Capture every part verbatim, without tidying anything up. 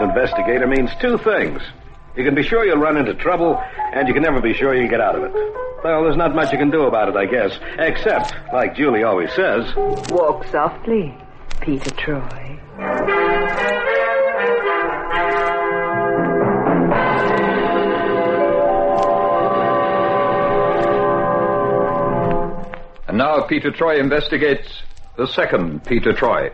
investigator means two things. You can be sure you'll run into trouble, and you can never be sure you'll get out of it. Well, there's not much you can do about it, I guess. Except, like Julie always says... Walk softly, Peter Troy. And now Peter Troy investigates the second Peter Troy.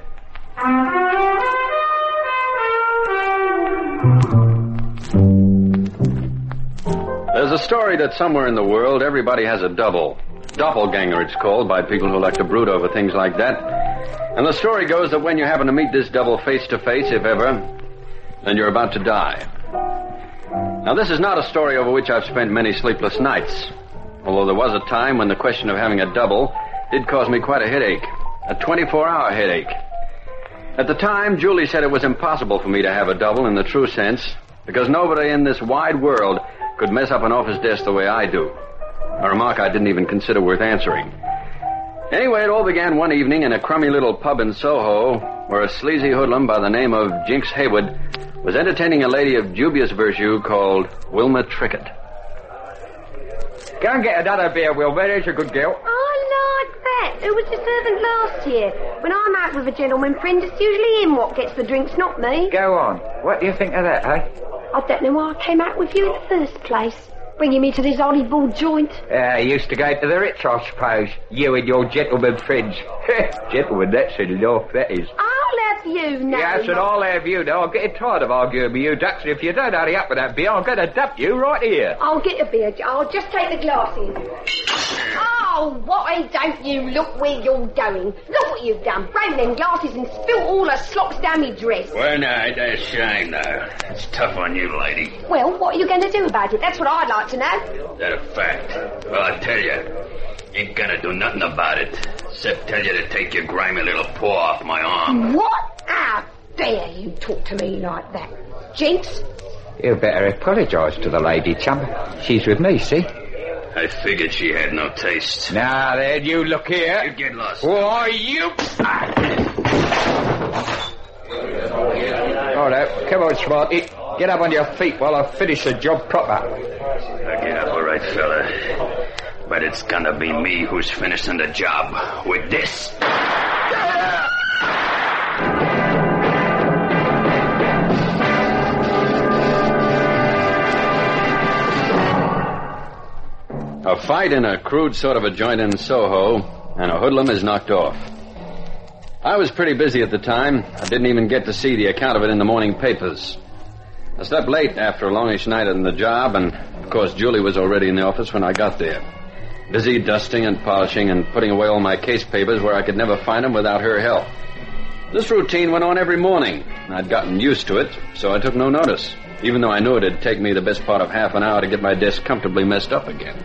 There's a story that somewhere in the world everybody has a double. Doppelganger, it's called, by people who like to brood over things like that. And the story goes that when you happen to meet this double face to face, if ever, then you're about to die. Now, this is not a story over which I've spent many sleepless nights. Although there was a time when the question of having a double did cause me quite a headache. A twenty-four hour headache. At the time, Julie said it was impossible for me to have a double in the true sense, because nobody in this wide world could mess up an office desk the way I do. A remark I didn't even consider worth answering. Anyway, it all began one evening in a crummy little pub in Soho, where a sleazy hoodlum by the name of Jinx Haywood was entertaining a lady of dubious virtue called Wilma Trickett. Go and get another beer, Wilma. There's a good girl. I like that. Who was the servant last year? When I'm out with a gentleman friend, it's usually him what gets the drinks, not me. Go on. What do you think of that, eh? I don't know why I came out with you in the first place. Bringing me to this Hollywood joint. Uh, you used to go to the rich, I suppose. You and your gentleman friends. Gentlemen, that's a laugh, that is. I'll have you now. Yes, and I'll have you now. I'm getting tired of arguing with you, Dux, and if you don't hurry up with that beer, I'm going to dump you right here. I'll get a beer. I'll just take the glasses. Oh, why don't you look where you're going? Look what you've done. Broken them glasses and spilt all the slops down my dress. Well, no, that's a shame, though. It's tough on you, lady. Well, what are you going to do about it? That's what I'd like to know. Is that a fact? Well, I tell you, ain't gonna do nothing about it, except tell you to take your grimy little paw off my arm. What? How dare you talk to me like that? Jinx? You better apologise to the lady, chum. She's with me, see? I figured she had no taste. Now then, you look here. You get lost. Why, you... All right, come on, Smarty. Get up on your feet while I finish the job proper. I get up all right, fella. But it's gonna be me who's finishing the job with this. A fight in a crude sort of a joint in Soho, and a hoodlum is knocked off. I was pretty busy at the time. I didn't even get to see the account of it in the morning papers. I slept late after a longish night on the job, and, of course, Julie was already in the office when I got there. Busy dusting and polishing and putting away all my case papers where I could never find them without her help. This routine went on every morning. I'd gotten used to it, so I took no notice, even though I knew it'd take me the best part of half an hour to get my desk comfortably messed up again.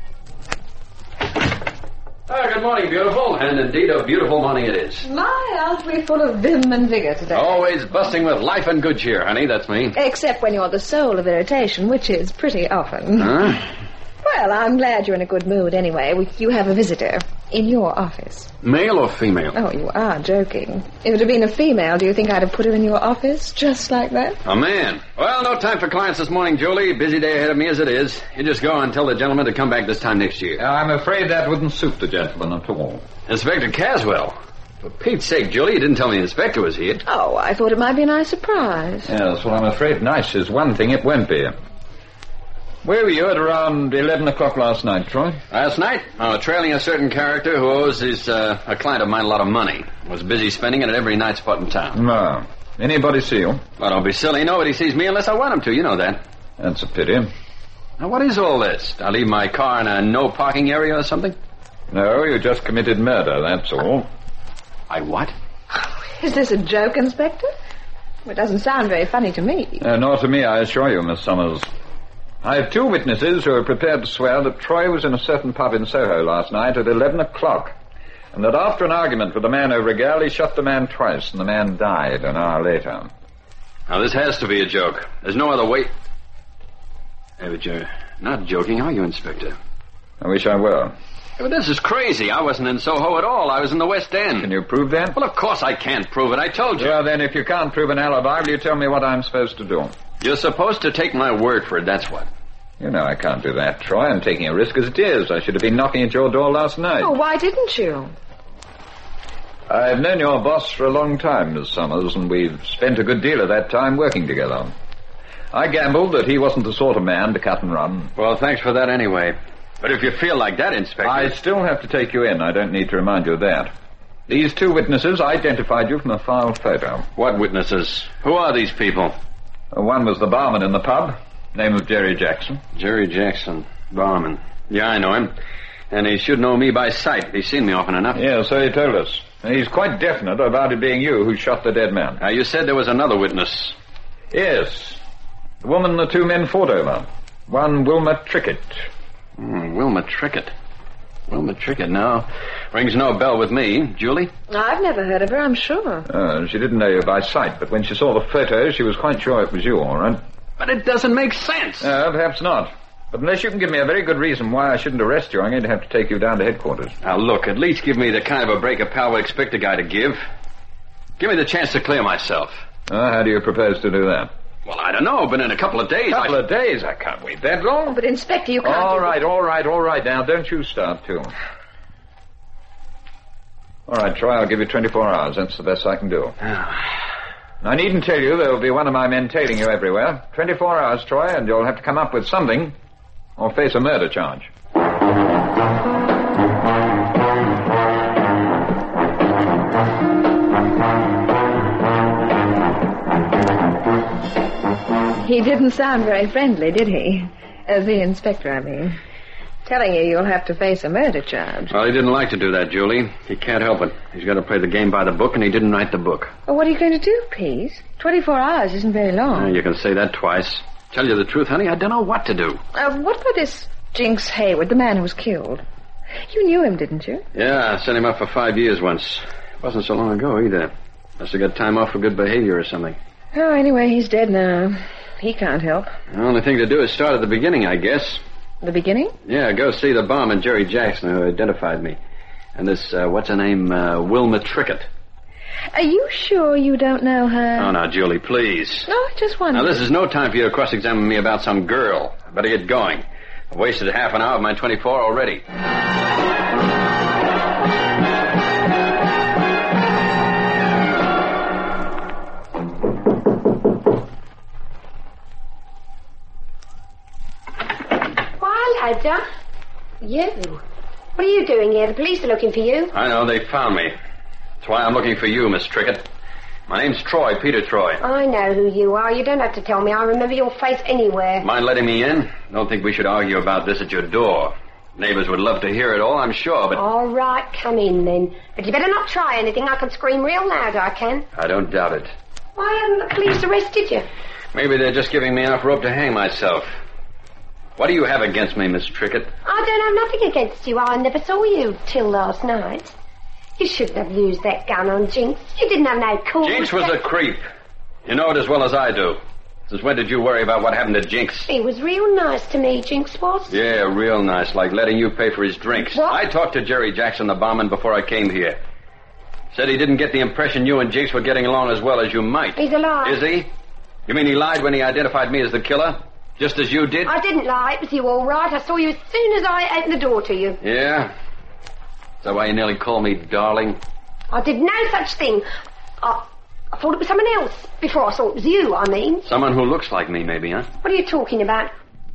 Oh, good morning, beautiful. And indeed, a beautiful morning it is. My, aren't we full of vim and vigour today? Always busting with life and good cheer, honey. That's me. Except when you're the soul of irritation, which is pretty often. Huh? Well, I'm glad you're in a good mood anyway. You have a visitor in your office. Male or female? Oh, you are joking. If it had been a female, do you think I'd have put her in your office just like that? A man. Well, no time for clients this morning, Julie. Busy day ahead of me as it is. You just go and tell the gentleman to come back this time next year. I'm afraid that wouldn't suit the gentleman at all. Inspector Caswell. For Pete's sake, Julie, you didn't tell me the inspector was here. Oh, I thought it might be a nice surprise. Yes, well, I'm afraid nice is one thing it won't be. Where were you at around eleven o'clock last night, Troy? Last night? Oh, trailing a certain character who owes his, uh, a client of mine a lot of money. Was busy spending it at every night spot in town. No. Anybody see you? Well, don't be silly. Nobody sees me unless I want him to. You know that. That's a pity. Now, what is all this? I leave my car in a no parking area or something? No, you just committed murder, that's all. I what? Is this a joke, Inspector? It doesn't sound very funny to me. Uh, nor to me, I assure you, Miss Summers. I have two witnesses who are prepared to swear that Troy was in a certain pub in Soho last night at eleven o'clock, and that after an argument with the man over a girl, he shot the man twice, and the man died an hour later. Now, this has to be a joke. There's no other way... Hey, but you're not joking, are you, Inspector? I wish I were. But this is crazy. I wasn't in Soho at all. I was in the West End. Can you prove that? Well, of course I can't prove it. I told you. Well, then, if you can't prove an alibi, will you tell me what I'm supposed to do? You're supposed to take my word for it, that's what. You know I can't do that, Troy. I'm taking a risk as it is. I should have been knocking at your door last night. Oh, why didn't you? I've known your boss for a long time, Miss Summers, and we've spent a good deal of that time working together. I gambled that he wasn't the sort of man to cut and run. Well, thanks for that anyway. But if you feel like that, Inspector... I still have to take you in. I don't need to remind you of that. These two witnesses identified you from a file photo. What witnesses? Who are these people? Uh, one was the barman in the pub, name of Jerry Jackson. Jerry Jackson, barman. Yeah, I know him. And he should know me by sight. He's seen me often enough. Yeah, so he told us. And he's quite definite about it being you who shot the dead man. Now, you said there was another witness. Yes. The woman the two men fought over. One Wilma Trickett. Hmm, Wilma Trickett. Wilma Trickett, now. Rings no bell with me. Julie? I've never heard of her, I'm sure. Uh, she didn't know you by sight, but when she saw the photo, she was quite sure it was you, all right. But it doesn't make sense. Uh, perhaps not. But unless you can give me a very good reason why I shouldn't arrest you, I'm going to have to take you down to headquarters. Now, look, at least give me the kind of a break a pal would expect a guy to give. Give me the chance to clear myself. Uh, how do you propose to do that? Well, I don't know, but in a couple of days... A couple I... of days? I can't wait that long. Oh, but, Inspector, you can't... All right, all right, all right. Now, don't you start, too. All right, Troy, I'll give you twenty-four hours. That's the best I can do. I needn't tell you there will be one of my men tailing you everywhere. twenty-four hours, Troy, and you'll have to come up with something or face a murder charge. He didn't sound very friendly, did he? As the inspector, I mean. Telling you you'll have to face a murder charge. Well, he didn't like to do that, Julie. He can't help it. He's got to play the game by the book, and he didn't write the book. Well, what are you going to do, Pease? Twenty-four hours isn't very long. Uh, you can say that twice. Tell you the truth, honey, I don't know what to do. Uh, what about this Jinx Hayward, the man who was killed? You knew him, didn't you? Yeah, I sent him up for five years once. It wasn't so long ago, either. Must have got time off for good behavior or something. Oh, anyway, he's dead now. He can't help. The only thing to do is start at the beginning, I guess. The beginning? Yeah, go see the barman, Jerry Jackson, who identified me. And this, uh, what's her name, uh, Wilma Trickett. Are you sure you don't know her? Oh, now, Julie, please. No, I just wondered. Now, this is no time for you to cross-examine me about some girl. I better get going. I've wasted half an hour of my twenty-four already. John? You? What are you doing here? The police are looking for you. I know. They found me. That's why I'm looking for you, Miss Trickett. My name's Troy, Peter Troy. I know who you are. You don't have to tell me. I remember your face anywhere. Mind letting me in? Don't think we should argue about this at your door. Neighbors would love to hear it all, I'm sure, but... All right, come in, then. But you better not try anything. I can scream real loud, I can. I don't doubt it. Why haven't the police arrested you? Maybe they're just giving me enough rope to hang myself. What do you have against me, Miss Trickett? I don't have nothing against you. I never saw you till last night. You shouldn't have used that gun on Jinx. You didn't have no cause. Jinx was a creep. You know it as well as I do. Since when did you worry about what happened to Jinx? He was real nice to me, Jinx was. Yeah, real nice, like letting you pay for his drinks. What? I talked to Jerry Jackson, the barman, before I came here. Said he didn't get the impression you and Jinx were getting along as well as you might. He's a liar. Is he? You mean he lied when he identified me as the killer? Just as you did? I didn't lie. It was you all right. I saw you as soon as I opened the door to you. Yeah? Is that why you nearly called me darling? I did no such thing. I, I thought it was someone else. Before I saw it was you, I mean. Someone who looks like me, maybe, huh? What are you talking about?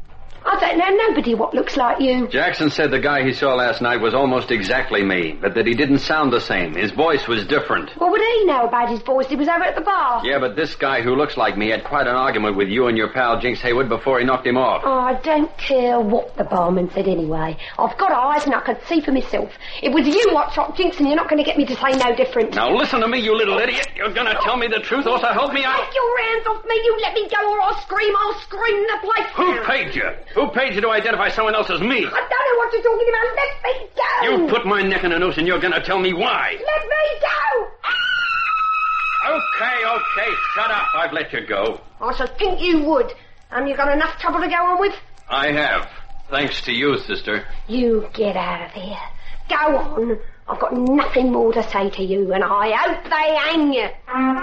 I don't know nobody what looks like you. Jackson said the guy he saw last night was almost exactly me, but that he didn't sound the same. His voice was different. What would he know about his voice? He was over at the bar. Yeah, but this guy who looks like me had quite an argument with you and your pal Jinx Hayward before he knocked him off. Oh, I don't care what the barman said anyway. I've got eyes and I can see for myself. It was you what shot Jinx, and you're not going to get me to say no different. Now listen to me, you little idiot. You're going to tell me the truth, or so help me out. Take your hands off me. You let me go or I'll scream. I'll scream the place Who down. paid you? Who paid you to identify someone else as me? I don't know what you're talking about. Let me go. You put my neck in a noose and you're going to tell me why. Let me go. Okay, okay, shut up. I've let you go. I should think you would. And you got enough trouble to go on with? I have. Thanks to you, sister. You get out of here. Go on. I've got nothing more to say to you, and I hope they hang you.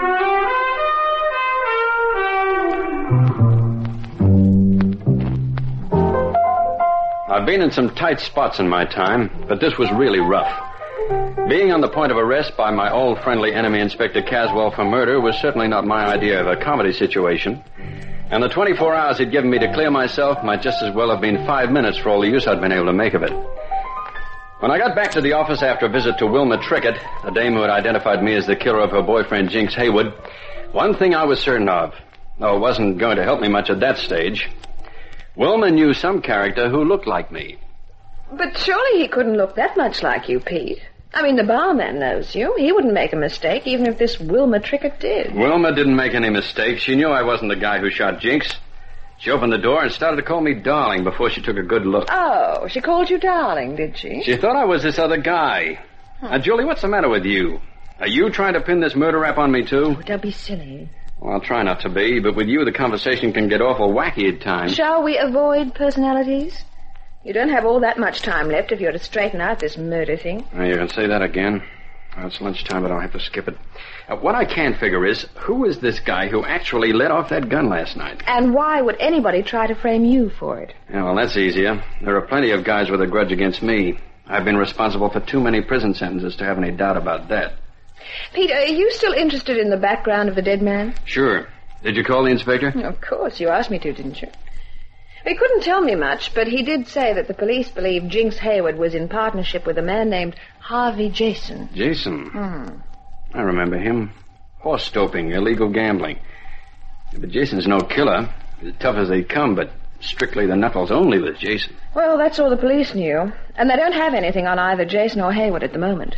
I've been in some tight spots in my time, but this was really rough. Being on the point of arrest by my old friendly enemy, Inspector Caswell, for murder was certainly not my idea of a comedy situation. And the twenty-four hours he'd given me to clear myself might just as well have been five minutes for all the use I'd been able to make of it. When I got back to the office after a visit to Wilma Trickett, the dame who had identified me as the killer of her boyfriend, Jinx Haywood, one thing I was certain of, though it wasn't going to help me much at that stage, Wilma knew some character who looked like me. But surely he couldn't look that much like you, Pete. I mean, the barman knows you. He wouldn't make a mistake, even if this Wilma Trickett did. Wilma didn't make any mistakes. She knew I wasn't the guy who shot Jinx. She opened the door and started to call me darling before she took a good look. Oh, she called you darling, did she? She thought I was this other guy. Huh. Now, Julie, what's the matter with you? Are you trying to pin this murder rap on me, too? Oh, don't be silly. Well, I'll try not to be, but with you, the conversation can get awful wacky at times. Shall we avoid personalities? You don't have all that much time left if you're to straighten out this murder thing. Oh, you can say that again. Well, it's lunchtime, but I'll have to skip it. Uh, what I can't figure is, who is this guy who actually let off that gun last night? And why would anybody try to frame you for it? Yeah, well, that's easier. There are plenty of guys with a grudge against me. I've been responsible for too many prison sentences to have any doubt about that. Pete, are you still interested in the background of the dead man? Sure. Did you call the inspector? Of course. You asked me to, didn't you? He couldn't tell me much, but he did say that the police believe Jinx Haywood was in partnership with a man named Harvey Jason. Jason? Hmm. I remember him. Horse doping, illegal gambling. But Jason's no killer. He's as tough as they come, but strictly the knuckles only with Jason. Well, that's all the police knew. And they don't have anything on either Jason or Haywood at the moment.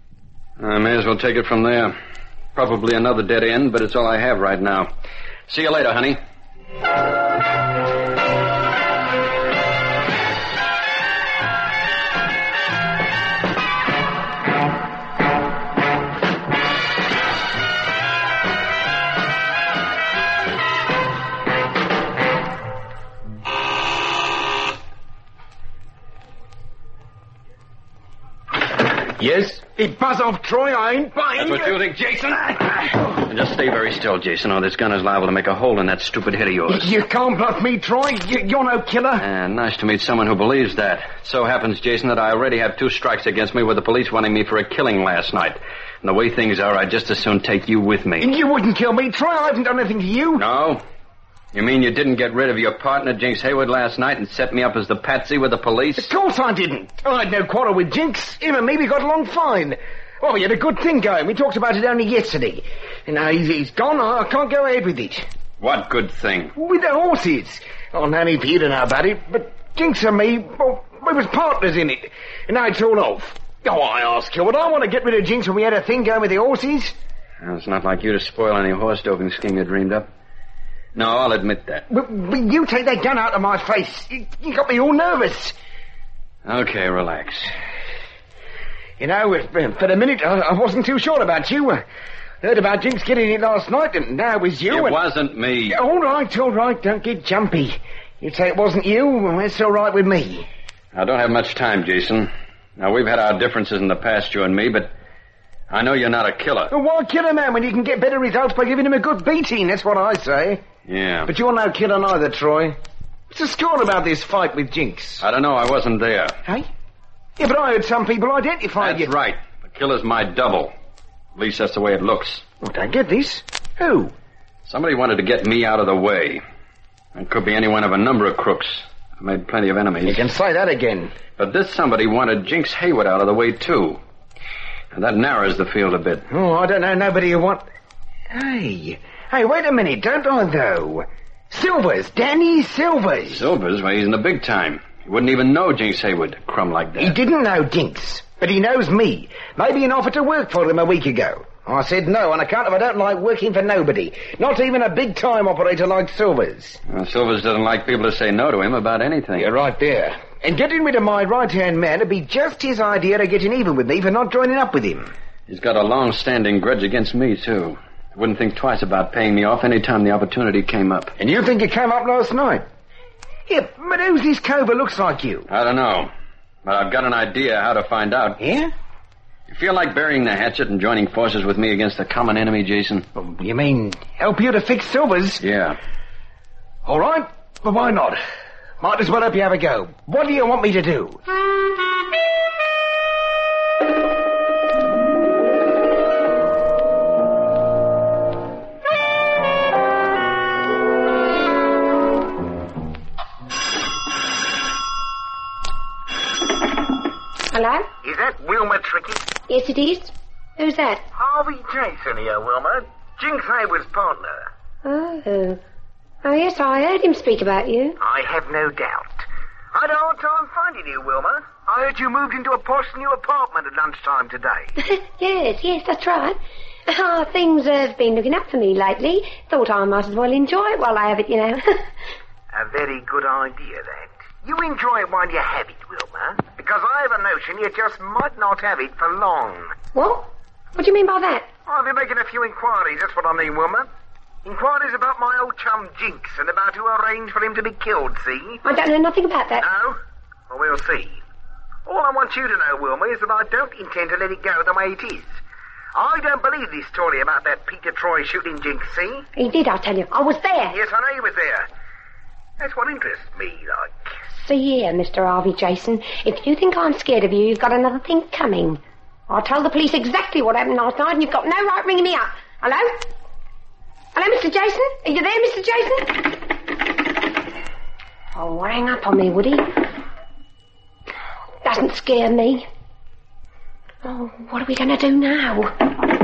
I may as well take it from there. Probably another dead end, but it's all I have right now. See you later, honey. Yes? He buzz off, Troy. I ain't buying. That's what you think, Jason? And just stay very still, Jason, or this gun is liable to make a hole in that stupid head of yours. You can't bluff me, Troy. You, you're no killer. Uh, nice to meet someone who believes that. So happens, Jason, that I already have two strikes against me with the police wanting me for a killing last night. And the way things are, I'd just as soon take you with me. You wouldn't kill me, Troy. I haven't done anything to you. No? You mean you didn't get rid of your partner, Jinx Haywood, last night and set me up as the patsy with the police? Of course I didn't. I had no quarrel with Jinx. Him and me, we got along fine. Well, we had a good thing going. We talked about it only yesterday. And now he's, he's gone. I can't go ahead with it. What good thing? With the horses. Oh, Nanny Peter know about it, but Jinx and me, well, we was partners in it. And now it's all off. Oh, I ask you, would I want to get rid of Jinx when we had a thing going with the horses? Well, it's not like you to spoil any horse doping scheme you dreamed up. No, I'll admit that. But, but you take that gun out of my face. You, you got me all nervous. Okay, relax. You know, for the minute, I, I wasn't too sure about you. I heard about Jinx getting it last night, and now it was you. It and... wasn't me. All right, all right, don't get jumpy. You say it wasn't you, well, that's all right with me. I don't have much time, Jason. Now, we've had our differences in the past, you and me, but I know you're not a killer. Well, why kill a man when you can get better results by giving him a good beating? That's what I say. Yeah. But you're no killer neither, Troy. What's the score about this fight with Jinx? I don't know. I wasn't there. Hey? Yeah, but I heard some people identify That's you. That's right. The killer's my double. At least that's the way it looks. Well, don't get this. Who? Somebody wanted to get me out of the way. It could be any one of a number of crooks. I've made plenty of enemies. You can say that again. But this somebody wanted Jinx Haywood out of the way, too. And that narrows the field a bit. Oh, I don't know nobody who want... Hey... Hey, wait a minute, don't I, though? Silvers, Danny Silvers. Silvers? Well, he's in the big time. He wouldn't even know Jinx Haywood, a crumb like that. He didn't know Jinx, but he knows me. Maybe he offered to work for him a week ago. I said no on account of I don't like working for nobody. Not even a big-time operator like Silvers. Well, Silvers doesn't like people to say no to him about anything. You're right there. And getting rid of my right-hand man would be just his idea of getting even with me for not joining up with him. He's got a long-standing grudge against me, too. I wouldn't think twice about paying me off any time the opportunity came up. And you think it came up last night? Yeah, but who's this cove that looks like you? I don't know. But I've got an idea how to find out. Yeah? You feel like burying the hatchet and joining forces with me against the common enemy, Jason? Oh, you mean help you to fix Silvers? Yeah. All right, but why not? Might as well help you have a go. What do you want me to do? Hello? Is that Wilma Trickett? Yes, it is. Who's that? Harvey Jason here, Wilma. Jinx Hayward's partner. Oh. Oh, yes, I heard him speak about you. I have no doubt. I had a hard time finding you, Wilma. I heard you moved into a posh new apartment at lunchtime today. Yes, yes, that's right. Oh, things have been looking up for me lately. Thought I might as well enjoy it while I have it, you know. A very good idea, that. You enjoy it while you have it, Wilma. Because I have a notion you just might not have it for long. What? What do you mean by that? I've been making a few inquiries, that's what I mean, Wilma. Inquiries about my old chum Jinx and about who arranged for him to be killed, see? I don't know nothing about that. No? Well, we'll see. All I want you to know, Wilma, is that I don't intend to let it go the way it is. I don't believe this story about that Peter Troy shooting Jinx, see? He did, I tell you. I was there. Yes, I know you was there. That's what interests me, like. See here, Mister Harvey Jason. If you think I'm scared of you, you've got another thing coming. I'll tell the police exactly what happened last night, and you've got no right ringing me up. Hello? Hello, Mister Jason? Are you there, Mister Jason? Oh, hang up on me, would he? Doesn't scare me. Oh, what are we going to do now?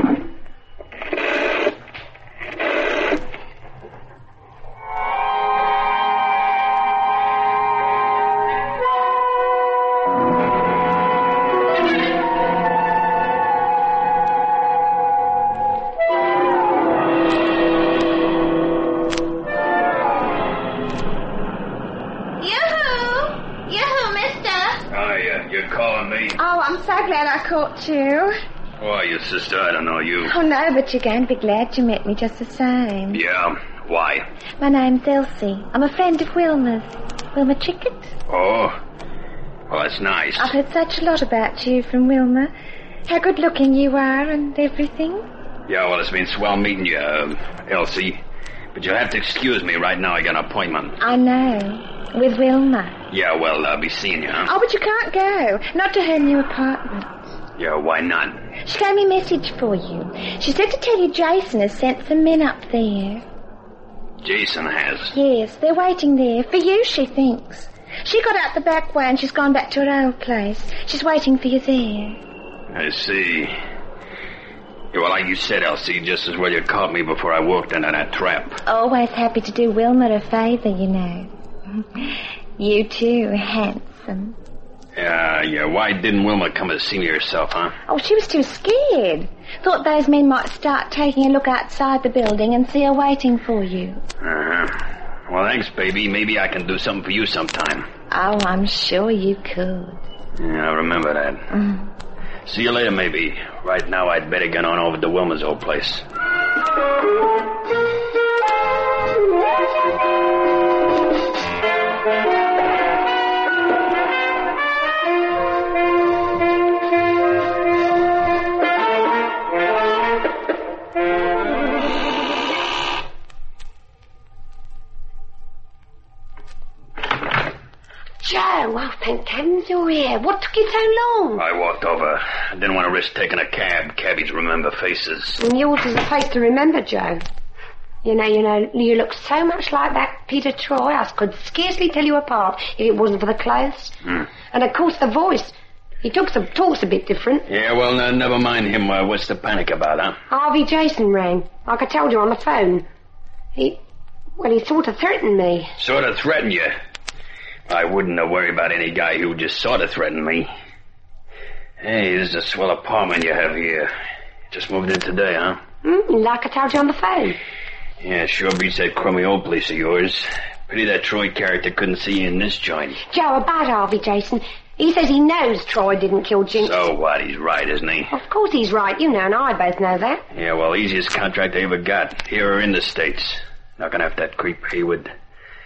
I caught you. Who are you, sister? I don't know you. Oh, no, but you're going to be glad you met me just the same. Yeah? Why? My name's Elsie. I'm a friend of Wilma's. Wilma Trickett. Oh. Well, that's nice. I've heard such a lot about you from Wilma. How good-looking you are and everything. Yeah, well, it's been swell meeting you, uh, Elsie. But you'll have to excuse me right now. I got an appointment. I know. With Wilma. Yeah, well, I'll be seeing you, huh? Oh, but you can't go. Not to her new apartment. Yeah, why not? She gave me a message for you. She said to tell you Jason has sent some men up there. Jason has? Yes, they're waiting there. For you, she thinks. She got out the back way and she's gone back to her old place. She's waiting for you there. I see. Yeah, well, like you said, Elsie, just as well you caught me before I walked into that trap. Always happy to do Wilma a favour, you know. You too, handsome. Yeah, yeah. Why didn't Wilma come to see me herself, huh? Oh, she was too scared. Thought those men might start taking a look outside the building and see her waiting for you. Uh-huh. Well, thanks, baby. Maybe I can do something for you sometime. Oh, I'm sure you could. Yeah, I remember that. Mm. See you later, maybe. Right now, I'd better get on over to Wilma's old place. Joe, oh, thank heavens you're here. What took you so long? I walked over. I didn't want to risk taking a cab. Cabbies remember faces. And yours is a face to remember, Joe. You know, you know, you look so much like that Peter Troy, I could scarcely tell you apart if it wasn't for the clothes. Hmm. And, of course, the voice. He talks a, talks a bit different. Yeah, well, uh, never mind him. Uh, what's the panic about, huh? Harvey Jason rang, like I told you on the phone. He, well, he sort of threatened me. Sort of threatened you? I wouldn't have worried about any guy who just sort of threatened me. Hey, this is a swell apartment you have here. Just moved in today, huh? Mm, like I told you on the phone. Yeah, sure beats that crummy old place of yours. Pity that Troy character couldn't see you in this joint. Joe, about Harvey Jason. He says he knows Troy didn't kill Jinx. So what? He's right, isn't he? Of course he's right. You know, and I both know that. Yeah, well, easiest contract I ever got. Here or in the States. Not gonna have that creep Hayward.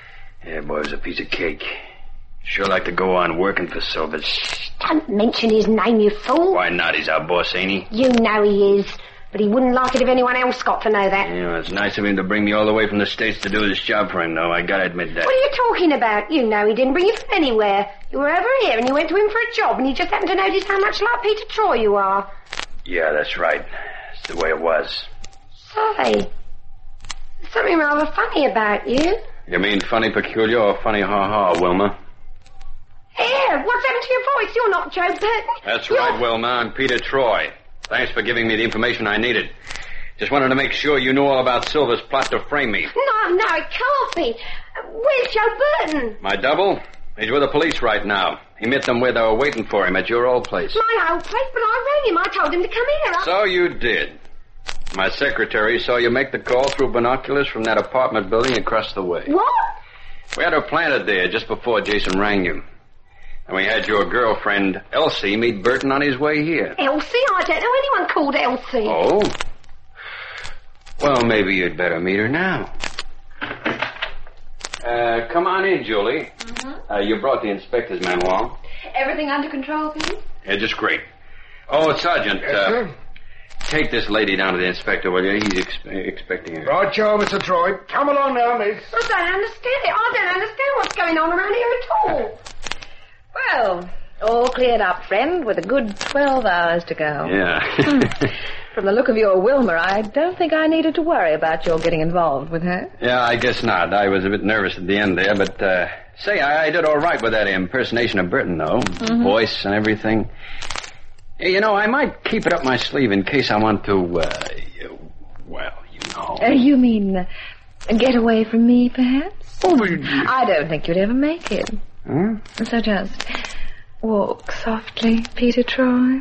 Yeah, boy, it was a piece of cake. Sure like to go on working for Silvers. Don't mention his name, you fool. Why not? He's our boss, ain't he? You know he is. But he wouldn't like it if anyone else got to know that. Yeah, it's nice of him to bring me all the way from the States to do this job for him, though. I gotta admit that. What are you talking about? You know he didn't bring you from anywhere. You were over here and you went to him for a job and he just happened to notice how much like Peter Troy you are. Yeah, that's right. It's the way it was. Say, there's something rather funny about you. You mean funny peculiar or funny ha-ha, Wilma? Here, what's happened to your voice? You're not Joe Burton. That's You're... right, Wilma. I'm Peter Troy. Thanks for giving me the information I needed. Just wanted to make sure you knew all about Silver's plot to frame me. No, no, it can't be. Where's Joe Burton? My double? He's with the police right now. He met them where they were waiting for him at your old place. My old place? But I rang him. I told him to come here. I... So you did. My secretary saw you make the call through binoculars from that apartment building across the way. What? We had her planted there just before Jason rang you. And we had your girlfriend, Elsie, meet Burton on his way here. Elsie? I don't know anyone called Elsie. Oh? Well, maybe you'd better meet her now. Uh, come on in, Julie. Mm-hmm. Uh, you brought the inspector's manual. Everything under control, please? Yeah, just great. Oh, Sergeant, Yes, uh, sir? take this lady down to the inspector, will you? He's ex- expecting her. Right, Joe, Mister Troy. Come along now, miss. I don't understand it. I don't understand what's going on around here at all. Well, all cleared up, friend, with a good twelve hours to go. Yeah. From the look of your Wilma, I don't think I needed to worry about your getting involved with her. Yeah, I guess not. I was a bit nervous at the end there, but, uh, say, I, I did all right with that impersonation of Burton, though. Mm-hmm. Voice and everything. Hey, you know, I might keep it up my sleeve in case I want to, uh, you, well, you know. Uh, you mean uh, get away from me, perhaps? Oh, I don't think you'd ever make it. huh? So just walk softly, Peter Troy.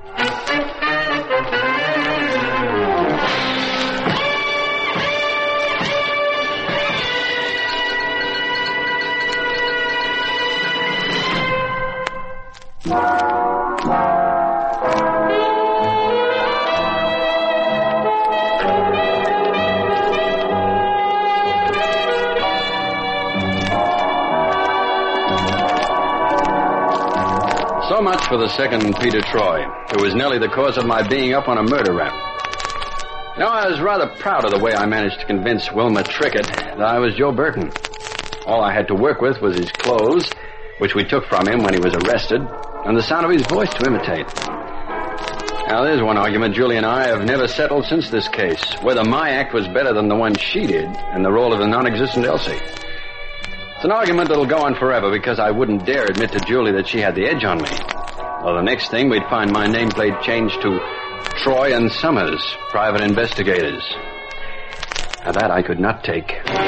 So much for the second Peter Troy, who was nearly the cause of my being up on a murder rap. Now, I was rather proud of the way I managed to convince Wilma Trickett that I was Joe Burton. All I had to work with was his clothes, which we took from him when he was arrested, and the sound of his voice to imitate. Now, there's one argument Julie and I have never settled since this case, whether my act was better than the one she did in the role of the non-existent Elsie. It's an argument that'll go on forever because I wouldn't dare admit to Julie that she had the edge on me. Well, the next thing, we'd find my nameplate changed to Troy and Summers, private investigators. Now, that I could not take.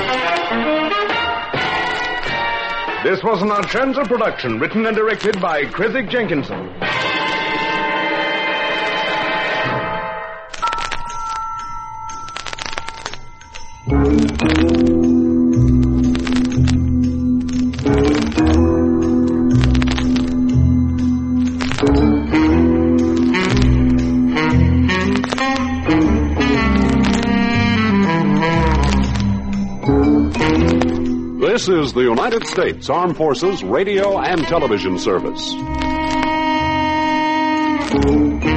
This was an Archanza production, written and directed by Chiswick Jenkinson. This is the United States Armed Forces Radio and Television Service.